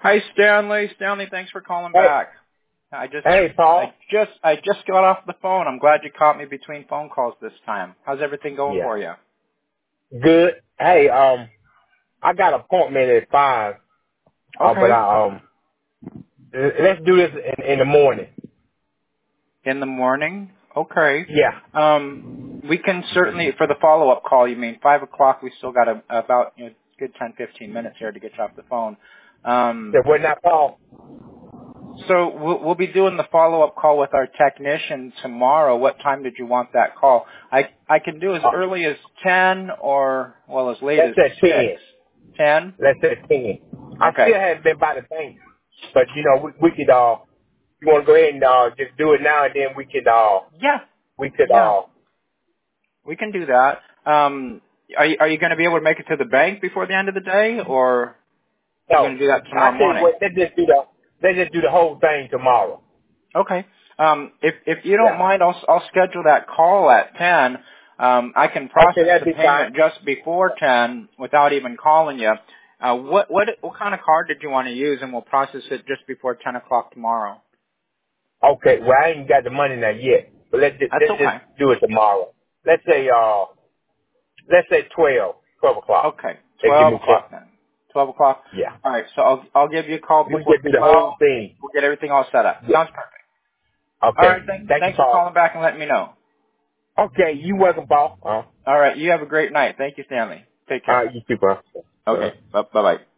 Hi, Stanley. Stanley, thanks for calling Hey, back. I Paul. just got off the phone. I'm glad you caught me between phone calls this time. How's everything going Yeah. for you? Good. Hey, I got an appointment at 5. But Okay. let's do this in the morning. In the morning? Okay. Yeah. We can certainly, for the follow-up call, you mean 5 o'clock, we still got about, good 10, 15 minutes here to get you off the phone. That would not Paul. So we'll be doing the follow-up call with our technician tomorrow. What time did you want that call? I can do as early as 10 or, well, as late Let's as say 10. 6. 10? Let's say 10. I Okay. still haven't been by the bank. But, we could, you want to go ahead and, just do it now and then Yeah. we could, Yeah. We can do that. Are you going to be able to make it to the bank before the end of the day, or are you going no. to do that I tomorrow tell you morning? what, let's just do the whole thing tomorrow. Okay. If you don't Yeah. mind, I'll schedule that call at 10. I can Okay, process that'd the be fine. payment just before 10 without even calling you. What kind of card did you want to use, and we'll process it just before 10 o'clock tomorrow. Okay, well, I ain't got the money now yet, but That's let's just okay. do it tomorrow. Let's say 12 o'clock. Okay. They give 12 me a chance. o'clock then. 12 o'clock. Yeah. All right. So I'll give you a call We before just do the 12. whole thing. We'll get everything all set up. Yeah. Sounds perfect. All Okay. right. Thank you, Thanks for Paul. calling back and letting me know. Okay, you welcome, Paul. All right. You have a great night. Thank you, Stanley. Take care. You too, Paul. Okay. Bye-bye.